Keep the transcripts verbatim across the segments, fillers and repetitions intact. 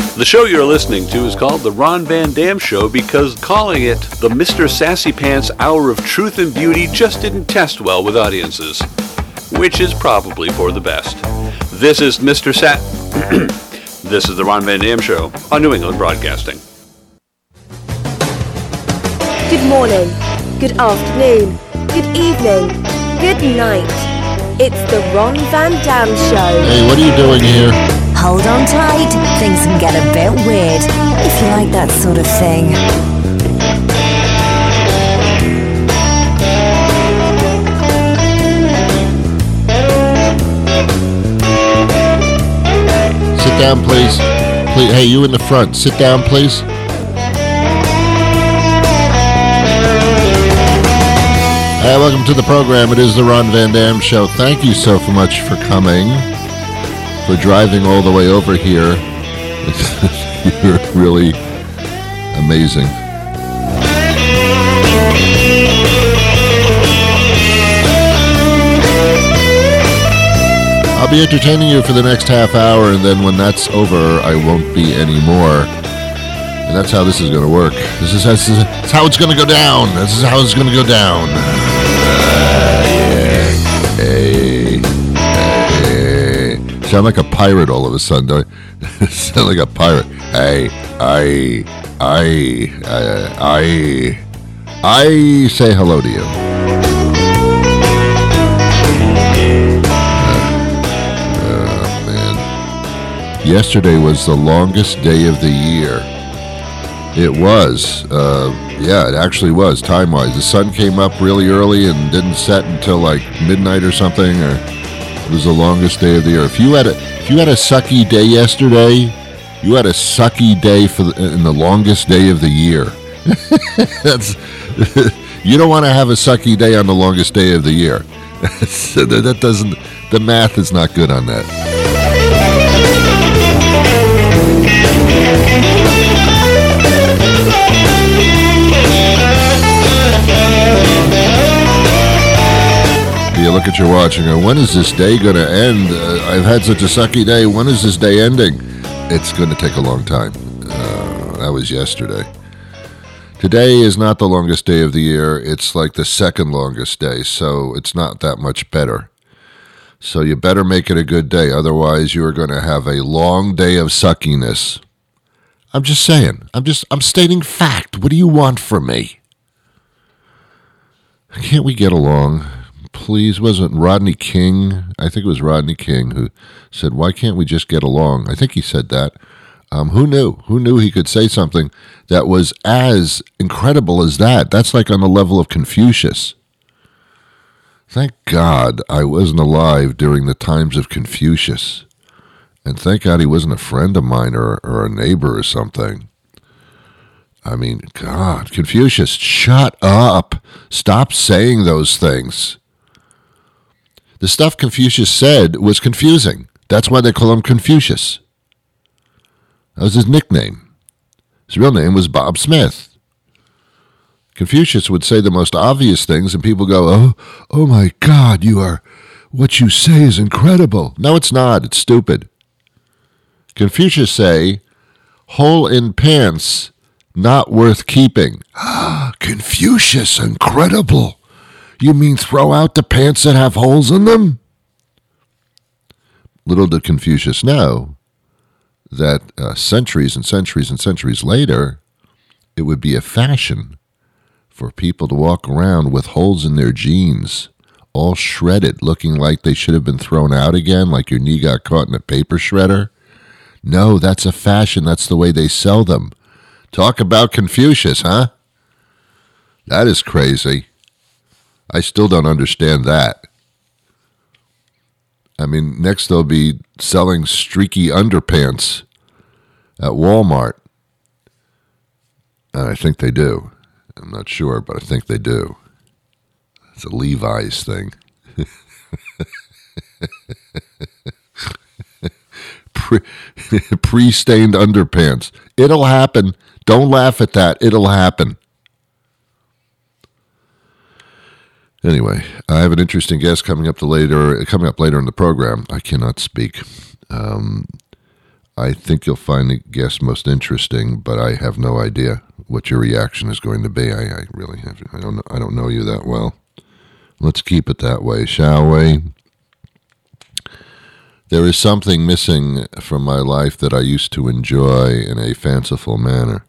The show you're listening to is called The Ron Van Dam Show because calling it the Mister Sassy Pants Hour of Truth and Beauty just didn't test well with audiences, which is probably for the best. This is Mister Sa... This is The Ron Van Dam Show on New England Broadcasting. Good morning, good afternoon, good evening, good night. It's the Ron Van Dam Show. Hey, what are you doing here? Hold on tight, things can get a bit weird, if you like that sort of thing. Sit down, please. Please. Hey, you in the front, sit down, please. Hey, welcome to the program. It is the Ron Van Dam Show. Thank you so much for coming, for driving all the way over here. You're really amazing. I'll be entertaining you for the next half hour, and then when that's over, I won't be anymore. And that's how this is going to work. This is, this is how it's going to go down. This is how it's going to go down. Uh, yeah. Hey. Hey. Sound like a pirate all of a sudden, don't I? Sound like a pirate. Hey. I. I. I. I. I say hello to you. Uh, oh, man. Yesterday was the longest day of the year. It was, uh, yeah, it actually was, time-wise. The sun came up really early and didn't set until like midnight or something, or it was the longest day of the year. If you had a, if you had a sucky day yesterday, you had a sucky day for the, in the longest day of the year. That's, you don't want to have a sucky day on the longest day of the year. That doesn't, the math is not good on that. You look at your watch and go, when is this day going to end? Uh, I've had such a sucky day. When is this day ending? It's going to take a long time. Uh, that was yesterday. Today is not the longest day of the year. It's like the second longest day, so it's not that much better. So you better make it a good day. Otherwise, you are going to have a long day of suckiness. I'm just saying. I'm just, I'm stating fact. What do you want from me? Can't we get along? Please, wasn't Rodney King? I think it was Rodney King who said, why can't we just get along? I think he said that. Um, who knew? Who knew he could say something that was as incredible as that? That's like on the level of Confucius. Thank God I wasn't alive during the times of Confucius. And thank God he wasn't a friend of mine or, or a neighbor or something. I mean, God, Confucius, shut up. Stop saying those things. The stuff Confucius said was confusing. That's why they call him Confucius. That was his nickname. His real name was Bob Smith. Confucius would say the most obvious things, and people go, oh, oh my God, you are, what you say is incredible. No, it's not. It's stupid. Confucius say, hole in pants, not worth keeping. Confucius, incredible. You mean throw out the pants that have holes in them? Little did Confucius know that uh, centuries and centuries and centuries later, it would be a fashion for people to walk around with holes in their jeans, all shredded, looking like they should have been thrown out again, like your knee got caught in a paper shredder. No, that's a fashion. That's the way they sell them. Talk about Confucius, huh? That is crazy. I still don't understand that. I mean, next they'll be selling streaky underpants at Walmart. And I think they do. I'm not sure, but I think they do. It's a Levi's thing. Pre- pre-stained underpants. It'll happen. Don't laugh at that. It'll happen. Anyway, I have an interesting guest coming up to later. Coming up later in the program. I cannot speak. Um, I think you'll find the guest most interesting, but I have no idea what your reaction is going to be. I, I really have. I don't know. I don't know you that well. Let's keep it that way, shall we? There is something missing from my life that I used to enjoy in a fanciful manner.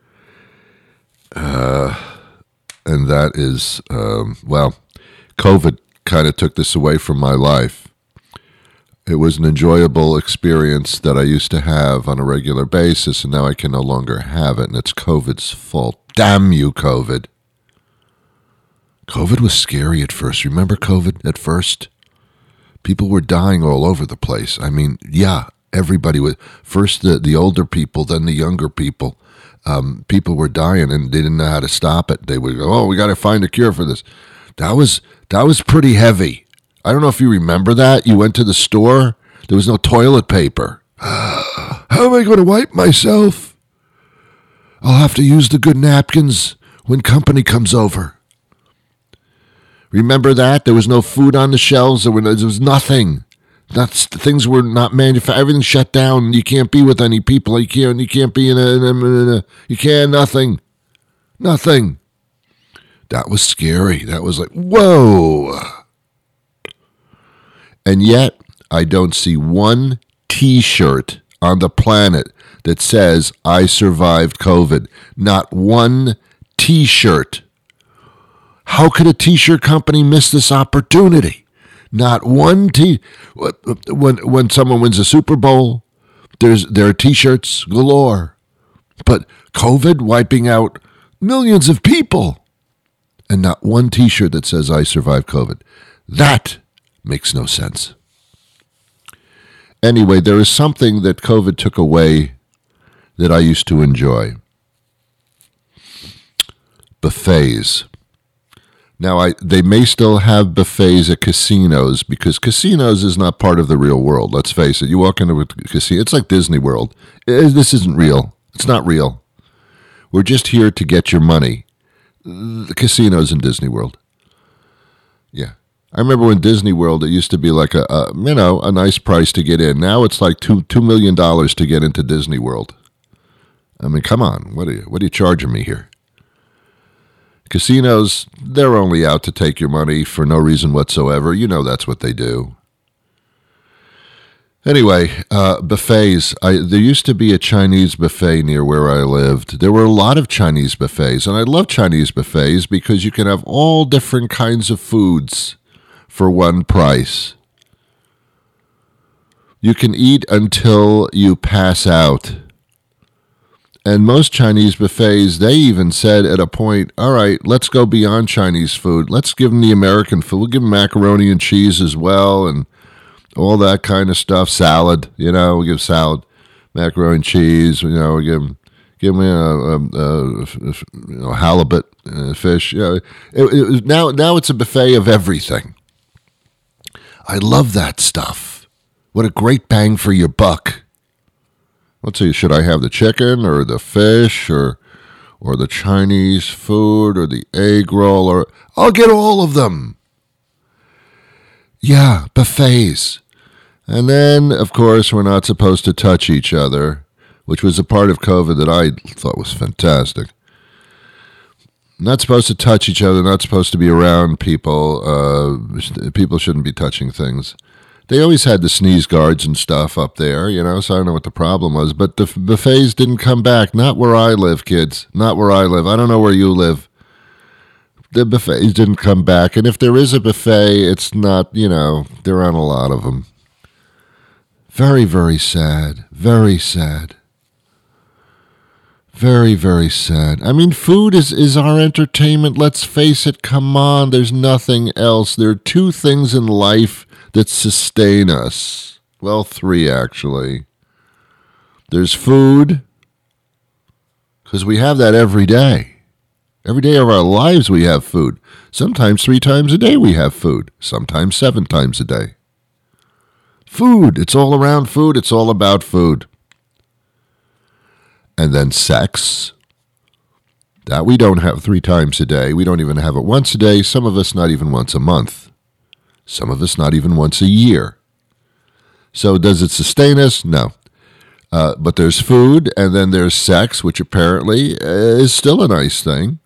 Uh, and that is, um, well, COVID kind of took this away from my life. It was an enjoyable experience that I used to have on a regular basis, and now I can no longer have it, and it's COVID's fault. Damn you, COVID. COVID was scary at first. Remember COVID at first? People were dying all over the place. I mean, yeah, everybody was. First the, the older people, then the younger people. Um, people were dying, and they didn't know how to stop it. They would go, oh, we got to find a cure for this. That was that was pretty heavy. I don't know if you remember that. You went to the store. There was no toilet paper. How am I going to wipe myself? I'll have to use the good napkins when company comes over. Remember that? There was no food on the shelves. There, were no, there was nothing. That's, things were not manufactured. Everything shut down. You can't be with any people. You can't, you can't be in a, in a, in a... You can't, nothing. Nothing. That was scary. That was like, whoa. And yet, I don't see one T-shirt on the planet that says, I survived COVID. Not one T-shirt. How could a T-shirt company miss this opportunity? Not one T. When when someone wins a Super Bowl, there's there are T-shirts galore. But COVID wiping out millions of people, and not one T-shirt that says I survived COVID. That makes no sense. Anyway, there is something that COVID took away that I used to enjoy. Buffets. Now, I they may still have buffets at casinos because casinos is not part of the real world. Let's face it. You walk into a casino, it's like Disney World. It, this isn't real. It's not real. We're just here to get your money. The casinos in Disney World. Yeah. I remember when Disney World, it used to be like a, a you know, a nice price to get in. Now it's like two two million dollars to get into Disney World. I mean, come on. What are you, what are you charging me here? Casinos, they're only out to take your money for no reason whatsoever. You know that's what they do. Anyway, uh, buffets. I, there used to be a Chinese buffet near where I lived. There were a lot of Chinese buffets, and I love Chinese buffets because you can have all different kinds of foods for one price. You can eat until you pass out. And most Chinese buffets, they even said at a point, all right, let's go beyond Chinese food. Let's give them the American food. We'll give them macaroni and cheese as well and all that kind of stuff. Salad, you know, we give salad, macaroni and cheese, you know, we give them, give them a, a, a, a you know, halibut, uh, fish. You know, it, it, now, now it's a buffet of everything. I love that stuff. What a great bang for your buck. Let's see, should I have the chicken or the fish or or the Chinese food or the egg roll? Or I'll get all of them. Yeah, buffets. And then, of course, we're not supposed to touch each other, which was a part of COVID that I thought was fantastic. Not supposed to touch each other, not supposed to be around people. Uh, people shouldn't be touching things. They always had the sneeze guards and stuff up there, you know, so I don't know what the problem was. But the buffets didn't come back. Not where I live, kids. Not where I live. I don't know where you live. The buffets didn't come back. And if there is a buffet, it's not, you know, there aren't a lot of them. Very, very sad. Very sad. Very, very sad. I mean, food is, is our entertainment. Let's face it. Come on. There's nothing else. There are two things in life that sustain us. Well, three, actually. There's food, because we have that every day. Every day of our lives we have food. Sometimes three times a day we have food. Sometimes seven times a day. Food. It's all around food. It's all about food. And then sex. That we don't have three times a day. We don't even have it once a day. Some of us not even once a month. Some of us not even once a year. So does it sustain us? No. Uh, but there's food, and then there's sex, which apparently is still a nice thing.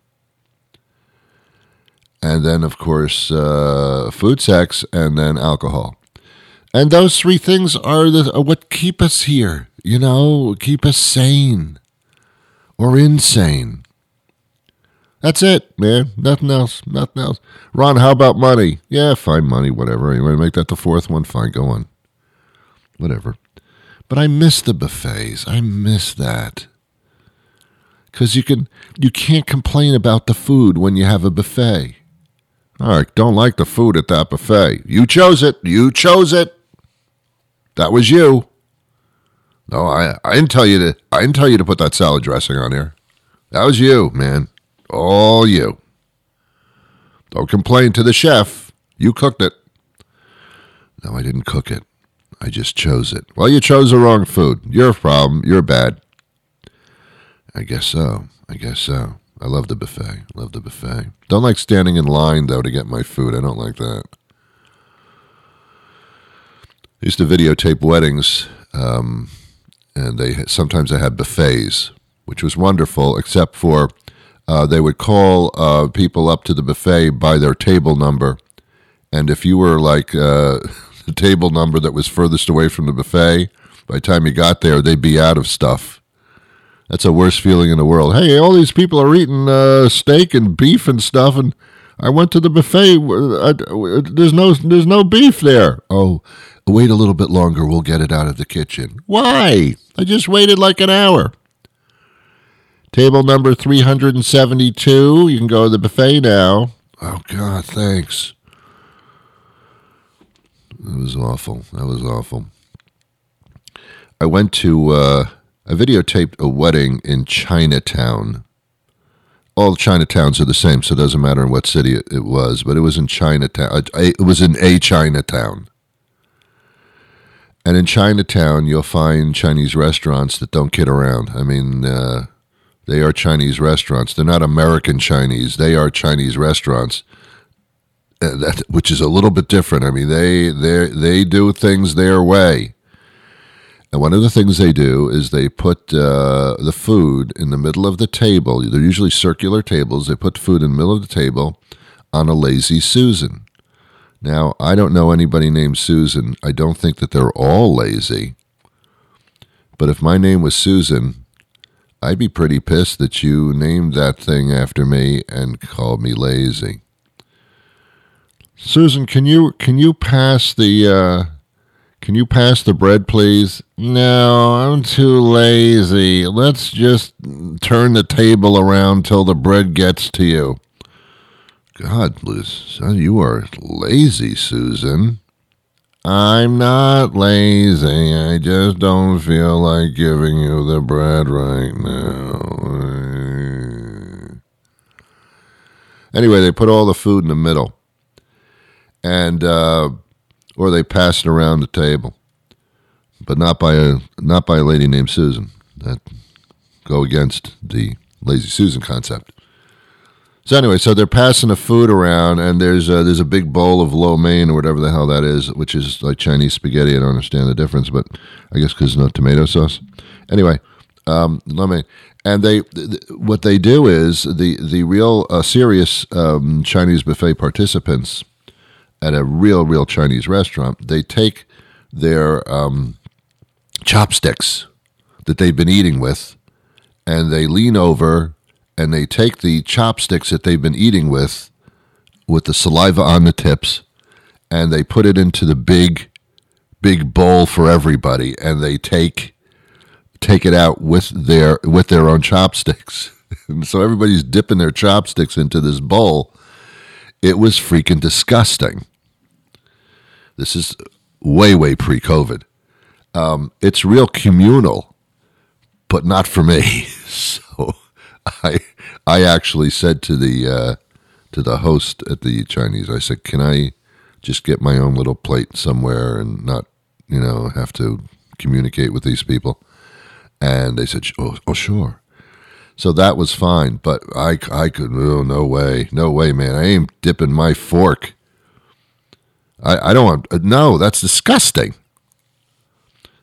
And then, of course, uh, food, sex, and then alcohol. And those three things are, the, are what keep us here, you know, keep us sane or insane. That's it, man. Nothing else. Nothing else. Ron, how about money? Yeah, fine, money, whatever. You want to make that the fourth one? Fine, go on. Whatever. But I miss the buffets. I miss that. Because you can, you can't complain about the food when you have a buffet. All right, don't like the food at that buffet. You chose it. You chose it. That was you. No, I, I didn't tell you to. I didn't tell you to put that salad dressing on here. That was you, man. All you. Don't complain to the chef. You cooked it. No, I didn't cook it. I just chose it. Well, you chose the wrong food. Your problem. You're bad. I guess so. I guess so. I love the buffet. Love the buffet. Don't like standing in line, though, to get my food. I don't like that. I used to videotape weddings, um, and they sometimes they had buffets, which was wonderful, except for uh, they would call uh, people up to the buffet by their table number, and if you were like uh, the table number that was furthest away from the buffet, by the time you got there, they'd be out of stuff. That's the worst feeling in the world. Hey, all these people are eating uh, steak and beef and stuff, and I went to the buffet. I, there's no, there's no beef there. Oh, wait a little bit longer. We'll get it out of the kitchen. Why? I just waited like an hour. Table number three hundred seventy-two. You can go to the buffet now. Oh, God, thanks. That was awful. That was awful. I went to... Uh, I videotaped a wedding in Chinatown. All Chinatowns are the same, so it doesn't matter in what city it, it was, but it was in Chinatown. It was in a Chinatown. And in Chinatown, you'll find Chinese restaurants that don't kid around. I mean, uh, they are Chinese restaurants. They're not American Chinese. They are Chinese restaurants, uh, that, which is a little bit different. I mean, they they they do things their way. And one of the things they do is they put uh, the food in the middle of the table. They're usually circular tables. They put food in the middle of the table on a Lazy Susan. Now, I don't know anybody named Susan. I don't think that they're all lazy. But if my name was Susan, I'd be pretty pissed that you named that thing after me and called me lazy. Susan, can you can you pass the... Uh, Can you pass the bread, please? No, I'm too lazy. Let's just turn the table around till the bread gets to you. God, Liz, you are lazy, Susan. I'm not lazy. I just don't feel like giving you the bread right now. Anyway, they put all the food in the middle. And, uh... or they pass it around the table, but not by a not by a lady named Susan. That go against the Lazy Susan concept. So anyway, so they're passing the food around, and there's a, there's a big bowl of lo mein or whatever the hell that is, which is like Chinese spaghetti. I don't understand the difference, but I guess because there's no tomato sauce. Anyway, um, lo mein, and they th- what they do is the the real uh, serious um, Chinese buffet participants at a real, real Chinese restaurant, they take their um, chopsticks that they've been eating with, and they lean over, and they take the chopsticks that they've been eating with, with the saliva on the tips, and they put it into the big, big bowl for everybody, and they take take it out with their with their own chopsticks. And so everybody's dipping their chopsticks into this bowl. It was freaking disgusting. This is way, way pre-COVID. Um, it's real communal, but not for me. So I I actually said to the uh, to the host at the Chinese, I said, can I just get my own little plate somewhere and not, you know, have to communicate with these people? And they said, oh, oh sure. So that was fine, but I, I could, oh, no way, no way, man. I ain't dipping my fork. I, I don't want, no, that's disgusting.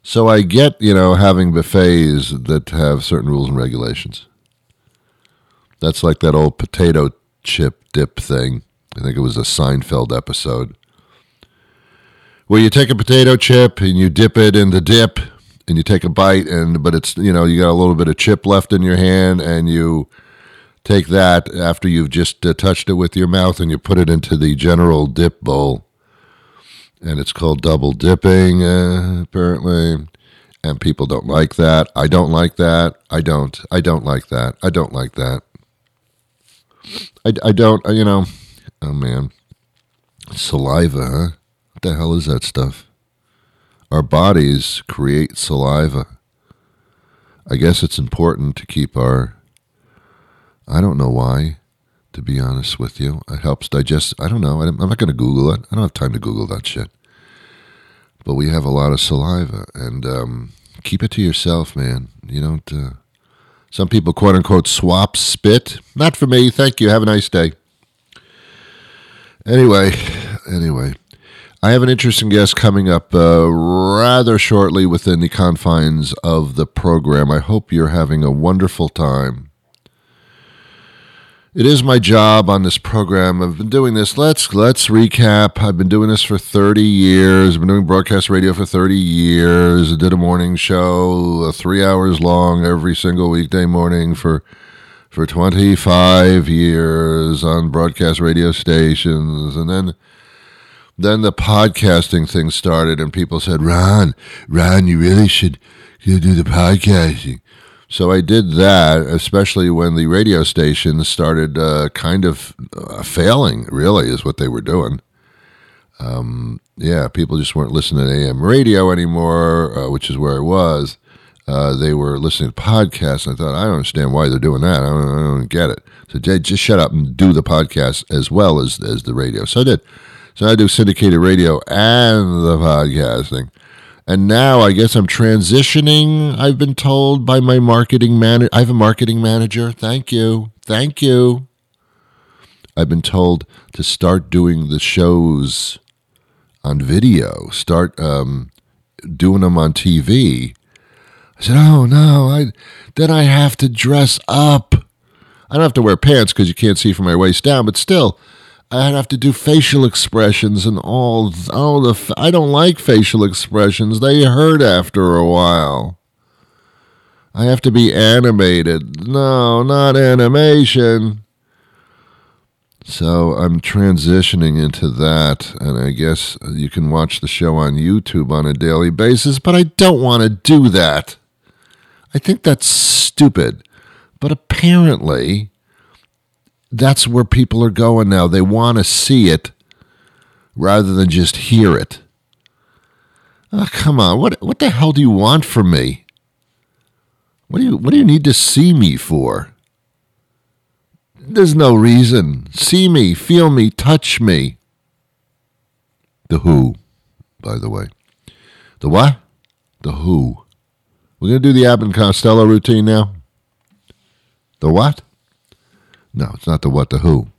So I get, you know, having buffets that have certain rules and regulations. That's like that old potato chip dip thing. I think it was a Seinfeld episode. Where you take a potato chip and you dip it in the dip and you take a bite, and but it's, you know, you got a little bit of chip left in your hand, and you take that after you've just uh, touched it with your mouth and you put it into the general dip bowl. And it's called double dipping, uh, apparently. And people don't like that. I don't like that. I don't. I don't like that. I don't like that. I, I don't, you know, oh man. Saliva, huh? What the hell is that stuff? Our bodies create saliva. I guess it's important to keep our, I don't know why, to be honest with you. It helps digest, I don't know, I'm not going to Google it. I don't have time to Google that shit. But we have a lot of saliva, and um, keep it to yourself, man. You don't, uh, some people quote-unquote swap spit. Not for me, thank you, have a nice day. Anyway, anyway. I have an interesting guest coming up uh, rather shortly within the confines of the program. I hope you're having a wonderful time. It is my job on this program. I've been doing this. Let's let's recap. I've been doing this for thirty years. I've been doing broadcast radio for thirty years. I did a morning show, uh, three hours long every single weekday morning for for twenty-five years on broadcast radio stations. And then then the podcasting thing started, and people said, Ron, Ron, you really should do the podcasting. So I did that, especially when the radio stations started uh, kind of uh, failing, really, is what they were doing. Um, yeah, people just weren't listening to A M radio anymore, uh, which is where I was. Uh, they were listening to podcasts, and I thought, I don't understand why they're doing that. I don't, I don't get it. So Jay, just shut up and do the podcast as well as, as the radio. So I did. So I do syndicated radio and the podcasting. And now I guess I'm transitioning, I've been told by my marketing manager. I have a marketing manager. Thank you. Thank you. I've been told to start doing the shows on video, start um, doing them on T V. I said, oh, no, I then I have to dress up. I don't have to wear pants because you can't see from my waist down, but still, I'd have to do facial expressions and all, all the, I don't like facial expressions. They hurt after a while. I have to be animated. No, not animation. So I'm transitioning into that, and I guess you can watch the show on YouTube on a daily basis, but I don't want to do that. I think that's stupid. But apparently, that's where people are going now. They want to see it rather than just hear it. Oh, come on. What what the hell do you want from me? What do you what do you need to see me for? There's no reason. See me, feel me, touch me. The Who, by the way. The what? The Who. We're going to do the Abbott and Costello routine now? The what? No, it's not the what, the who.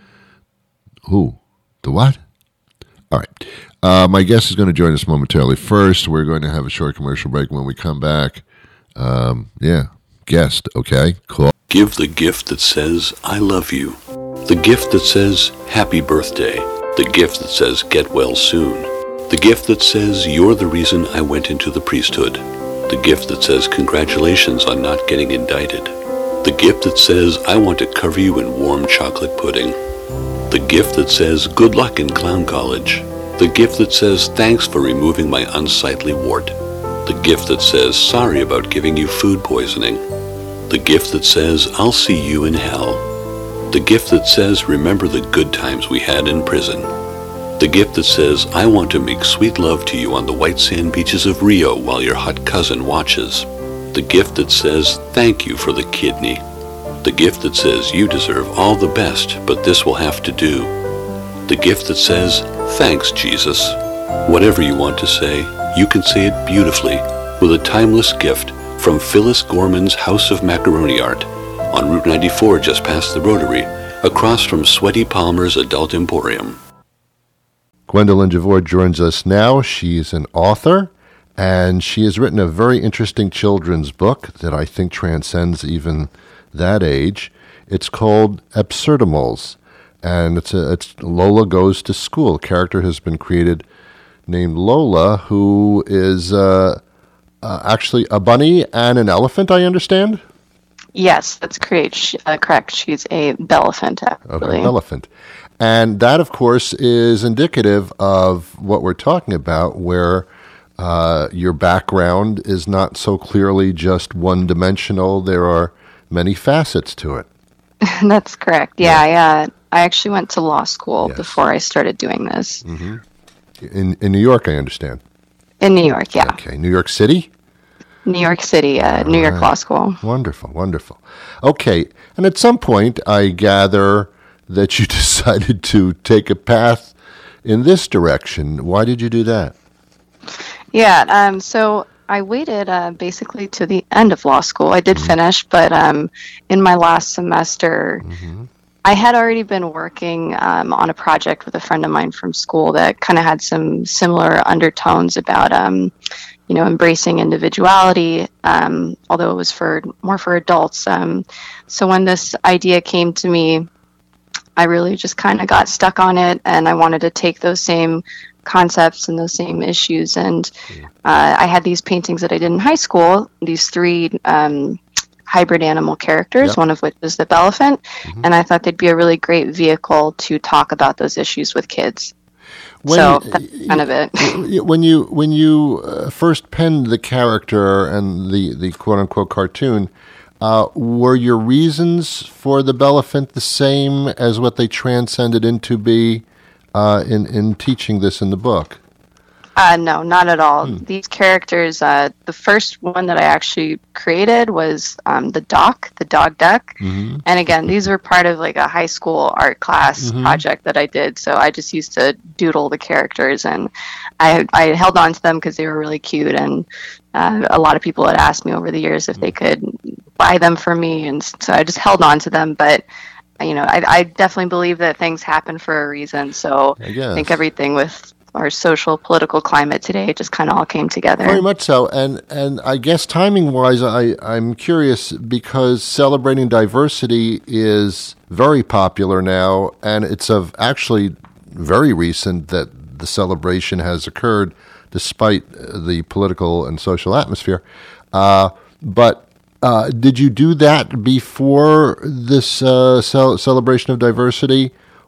Who? The what? All right. Uh, my guest is going to join us momentarily. First, we're going to have a short commercial break. When we come back, um, yeah, guest, okay? Cool. Give the gift that says, I love you. The gift that says, happy birthday. The gift that says, get well soon. The gift that says, you're the reason I went into the priesthood. The gift that says, congratulations on not getting indicted. The gift that says, I want to cover you in warm chocolate pudding. The gift that says, good luck in clown college. The gift that says, thanks for removing my unsightly wart. The gift that says, sorry about giving you food poisoning. The gift that says, I'll see you in hell. The gift that says, remember the good times we had in prison. The gift that says, I want to make sweet love to you on the white sand beaches of Rio while your hot cousin watches. The gift that says, thank you for the kidney. The gift that says, you deserve all the best, but this will have to do. The gift that says, thanks, Jesus. Whatever you want to say, you can say it beautifully with a timeless gift from Phyllis Gorman's House of Macaroni Art on Route ninety-four just past the Rotary, across from Sweaty Palmer's Adult Emporium. Gwendolyn Javor joins us now. She's an author And she has written a very interesting children's book that I think transcends even that age. It's called Absurdimals, and it's a, it's Lola Goes to School. A character has been created named Lola, who is uh, uh, actually a bunny and an elephant, I understand? Yes, that's correct. She, uh, correct. She's a Bellephant, actually. Okay, Bellephant. And that, of course, is indicative of what we're talking about, where uh, your background is not so clearly just one-dimensional. There are many facets to it. That's correct. Yeah, yeah. I, uh, I actually went to law school Yes. before I started doing this. Mm-hmm. In in New York, I understand. In New York, yeah. Okay, New York City? New York City, uh, New York right. Law School. Wonderful, wonderful. Okay, and at some point, I gather that you decided to take a path in this direction. Why did you do that? Yeah, um, so I waited uh, basically to the end of law school. I did finish, but um, in my last semester, Mm-hmm. I had already been working um, on a project with a friend of mine from school that kind of had some similar undertones about, um, you know, embracing individuality, um, although it was for more for adults. Um, so when this idea came to me, I really just kind of got stuck on it, and I wanted to take those same concepts and those same issues. And uh, I had these paintings that I did in high school, these three um, hybrid animal characters, Yep. one of which is the Bellephant, Mm-hmm. and I thought they'd be a really great vehicle to talk about those issues with kids. When, so that's kind of it. when you when you uh, first penned the character and the, the quote unquote cartoon, uh, were your reasons for the Bellephant the same as what they transcended into be uh, in in teaching this in the book? Uh, no, not at all. Hmm. These characters, uh, the first one that I actually created was um, the Doc, the dog duck. Mm-hmm. And again, these were part of like a high school art class Mhm. project that I did. So I just used to doodle the characters, and I, I held on to them because they were really cute. And uh, a lot of people had asked me over the years if they could buy them for me. And so I just held on to them. But you know, I, I definitely believe that things happen for a reason. So I guess. I think everything with our social political climate today just kind of all came together. Very much so, and and I guess timing wise, I I'm curious because celebrating diversity is very popular now, and it's of actually very recent that the celebration has occurred, despite the political and social atmosphere. Uh, but uh, did you do that before this uh, cel- celebration of diversity?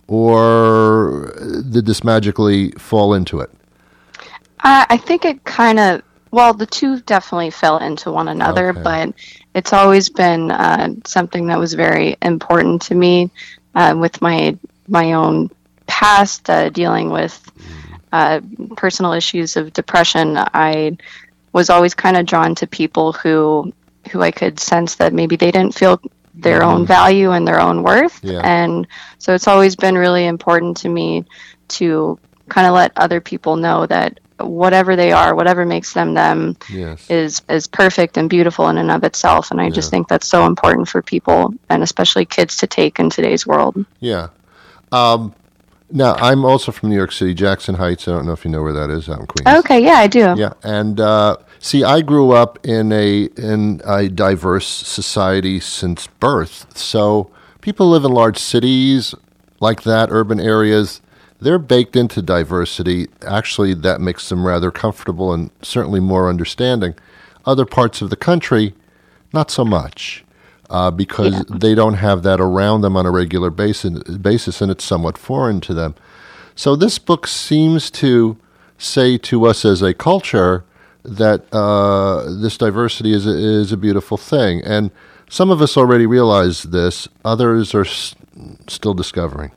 Or did this magically fall into it? Uh, I think it kind of, well, the two definitely fell into one another, Okay. but it's always been uh, something that was very important to me uh, with my my own past uh, dealing with uh, personal issues of depression. I was always kind of drawn to people who who I could sense that maybe they didn't feel their own value and their own worth. Yeah. And so it's always been really important to me to kind of let other people know that whatever they are, whatever makes them them Yes. is is perfect and beautiful in and of itself. And I just think that's so important for people, and especially kids, to take in today's world. Yeah. Um, now, I'm also from New York City, Jackson Heights. I don't know if you know where that is, out in Queens. Okay, yeah, I do. Yeah, and uh, see, I grew up in a in a diverse society since birth. So people live in large cities like that, urban areas. They're baked into diversity. Actually, that makes them rather comfortable and certainly more understanding. Other parts of the country, not so much, uh, because Yeah. they don't have that around them on a regular basis, basis, and it's somewhat foreign to them. So this book seems to say to us as a culture that uh, this diversity is a, is a beautiful thing. And some of us already realize this. Others are s- still discovering.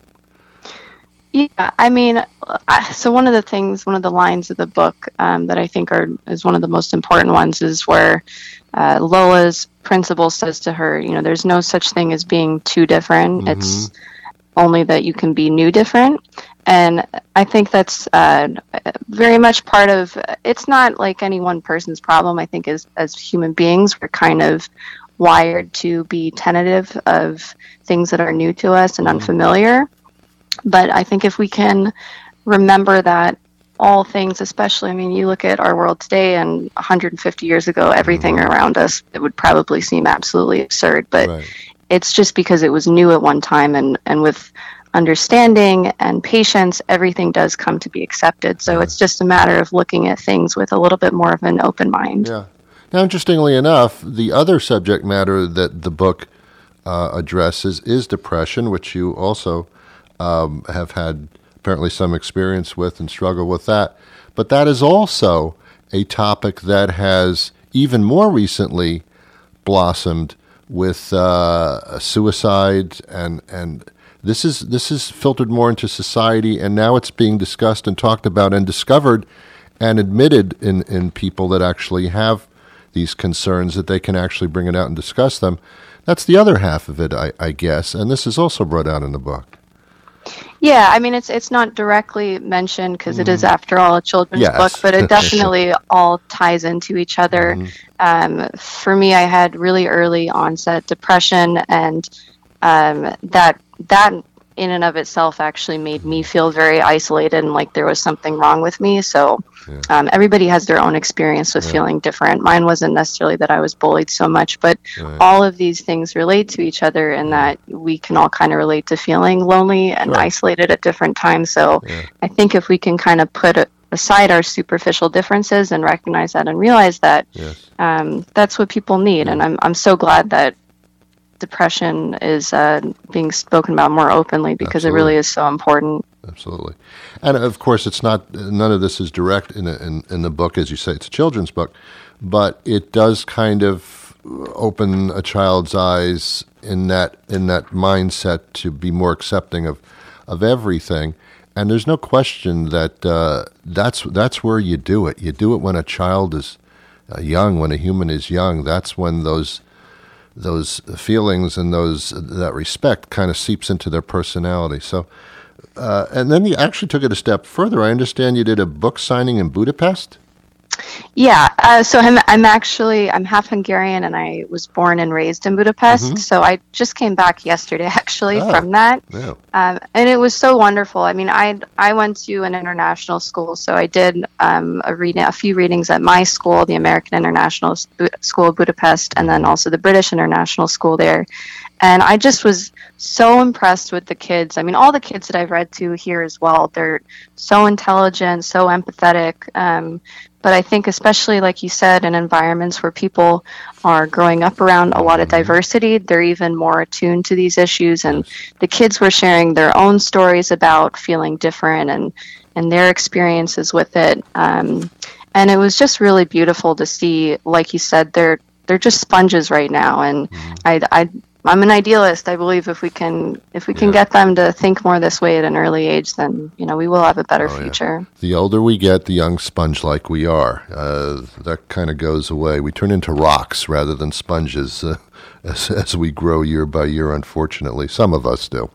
Yeah, I mean, I, so one of the things, one of the lines of the book um, that I think are is one of the most important ones is where uh, Lola's principal says to her, you know, there's no such thing as being too different. Mhm. It's only that you can be new different. And I think that's uh, very much part of, it's not like any one person's problem. I think as, as human beings, we're kind of wired to be tentative of things that are new to us and unfamiliar. But I think if we can remember that all things, especially, I mean, you look at our world today and one hundred fifty years ago, everything mm-hmm. around us, it would probably seem absolutely absurd, but right. it's just because it was new at one time, and, and with understanding and patience, everything does come to be accepted. So yeah. it's just a matter of looking at things with a little bit more of an open mind. Yeah. Now, interestingly enough, the other subject matter that the book uh, addresses is depression, which you also um, have had apparently some experience with and struggle with that. But that is also a topic that has even more recently blossomed with uh, suicide, and and this is this is filtered more into society, and now it's being discussed and talked about and discovered and admitted in, in people that actually have these concerns, that they can actually bring it out and discuss them. That's the other half of it, I, I guess, and this is also brought out in the book. Yeah, I mean, it's it's not directly mentioned because mm. it is, after all, a children's yes. book, but it definitely all ties into each other. Mm. Um, for me, I had really early onset depression, and um, that that in and of itself actually made me feel very isolated and like there was something wrong with me. So yeah. um, everybody has their own experience with yeah. feeling different. Mine wasn't necessarily that I was bullied so much, but right. all of these things relate to each other, in that we can all kind of relate to feeling lonely and right. isolated at different times. So yeah. I think if we can kind of put a, aside our superficial differences and recognize that and realize that, yes. um, that's what people need. Yeah. And I'm I'm so glad that depression is uh, being spoken about more openly, because Absolutely. It really is so important. Absolutely. And of course, it's not, none of this is direct in, a, in in the book, as you say, it's a children's book, but it does kind of open a child's eyes in that in that mindset to be more accepting of of everything. And there's no question that uh, that's that's where you do it. You do it when a child is uh, young, when a human is young. That's when those those feelings and those that respect kind of seeps into their personality. So, uh, and then you actually took it a step further. I understand you did a book signing in Budapest. Yeah, uh, so I'm I'm actually I'm half Hungarian, and I was born and raised in Budapest. Mm-hmm. So I just came back yesterday, actually, oh, from that, yeah. um, and it was so wonderful. I mean, I I went to an international school, so I did um, a reading, a few readings at my school, the American International School of Budapest, and then also the British International School there. And I just was so impressed with the kids. I mean, all the kids that I've read to here as well, they're so intelligent, so empathetic. Um, but I think especially, like you said, in environments where people are growing up around a lot of diversity, they're even more attuned to these issues. And the kids were sharing their own stories about feeling different and, and their experiences with it. Um, and it was just really beautiful to see, like you said, they're they're just sponges right now. And mm-hmm. I, I I'm an idealist. I believe if we can if we can yeah. get them to think more this way at an early age, then, you know, we will have a better oh, future. Yeah. The older we get, the young sponge like we are, uh, that kind of goes away. We turn into rocks rather than sponges uh, as, as we grow year by year, unfortunately. Some of us do.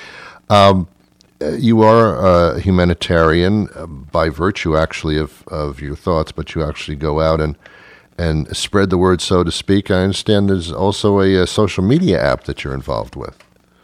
Um, you are a humanitarian by virtue, actually, of, of your thoughts, but you actually go out and and spread the word, so to speak. I understand there's also a, a social media app that you're involved with.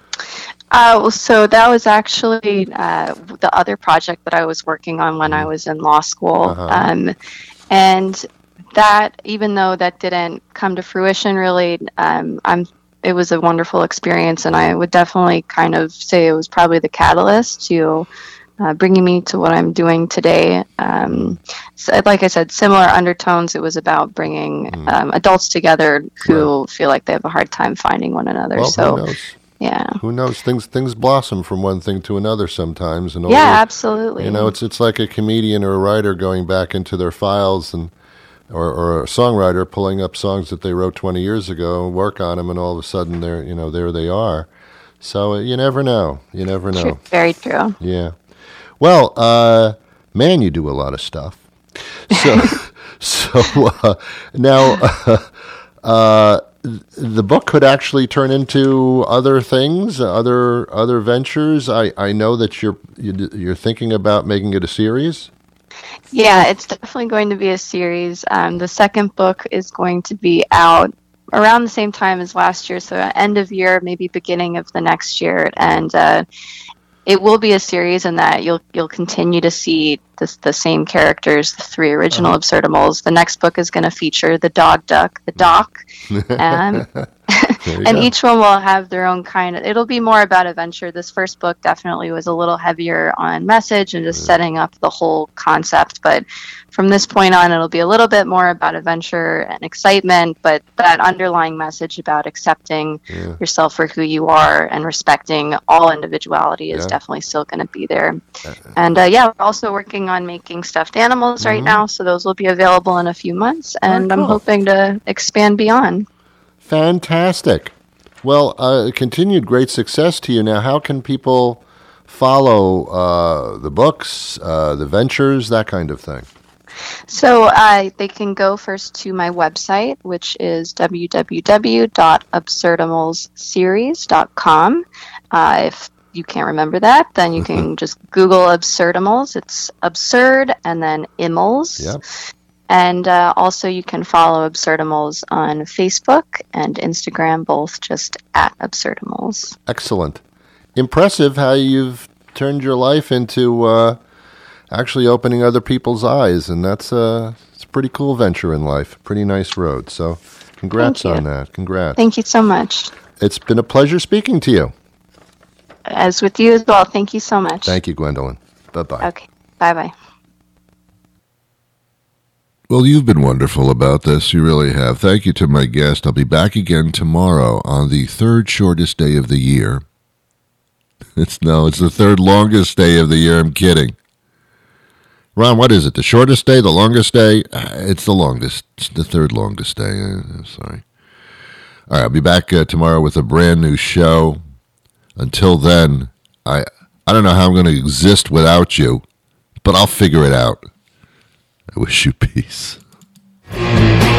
Uh, well, so that was actually uh, the other project that I was working on when I was in law school. Uh-huh. Um, and that, even though that didn't come to fruition really, um, I'm, it was a wonderful experience, and I would definitely kind of say it was probably the catalyst to Uh, bringing me to what I'm doing today. Um, so, like I said, similar undertones. It was about bringing mm. um, adults together who right. feel like they have a hard time finding one another. Well, so, who knows? yeah, who knows? Things things blossom from one thing to another sometimes. And yeah, over, absolutely. You know, it's it's like a comedian or a writer going back into their files, and or, or a songwriter pulling up songs that they wrote twenty years ago and work on them, and all of a sudden they're you know there they are. So uh, you never know. You never know. True. Very true. Yeah. Well, uh, man, you do a lot of stuff. So, so uh, now uh, uh, the book could actually turn into other things, other other ventures. I, I know that you're you're thinking about making it a series. Yeah, it's definitely going to be a series. Um, the second book is going to be out around the same time as last year, so end of year, maybe beginning of the next year, and. Uh, it will be a series in that you'll you'll continue to see this, the same characters, the three original uh-huh. Absurdimals. The next book is going to feature the dog duck, the Doc, and and go. Each one will have their own kind of. It'll be more about adventure. This first book definitely was a little heavier on message and just yeah. setting up the whole concept, but from this point on, it'll be a little bit more about adventure and excitement, but that underlying message about accepting yeah. yourself for who you are and respecting all individuality is yeah. definitely still going to be there. Uh, and uh, yeah, we're also working on making stuffed animals mm-hmm. right now, so those will be available in a few months, and oh, cool. I'm hoping to expand beyond. Fantastic. Well, uh, continued great success to you. Now, how can people follow uh, the books, uh, the ventures, that kind of thing? So uh, they can go first to my website, which is w w w dot absurdimals series dot com. Uh, if you can't remember that, then you can just Google Absurdimals. It's absurd and then imals. Yep. And uh, also you can follow Absurdimals on Facebook and Instagram, both just at Absurdimals. Excellent. Impressive how you've turned your life into... Uh actually opening other people's eyes, and that's a, it's a pretty cool venture in life. Pretty nice road. So congrats on that. Congrats. Thank you so much. It's been a pleasure speaking to you. As with you as well. Thank you so much. Thank you, Gwendolyn. Bye-bye. Okay. Bye-bye. Well, you've been wonderful about this. You really have. Thank you to my guest. I'll be back again tomorrow on the third shortest day of the year. It's no, it's the third longest day of the year. I'm kidding. Ron, what is it? The shortest day, the longest day? It's the longest. It's the third longest day. I'm sorry. All right, I'll be back uh, tomorrow with a brand new show. Until then, I I don't know how I'm going to exist without you, but I'll figure it out. I wish you peace.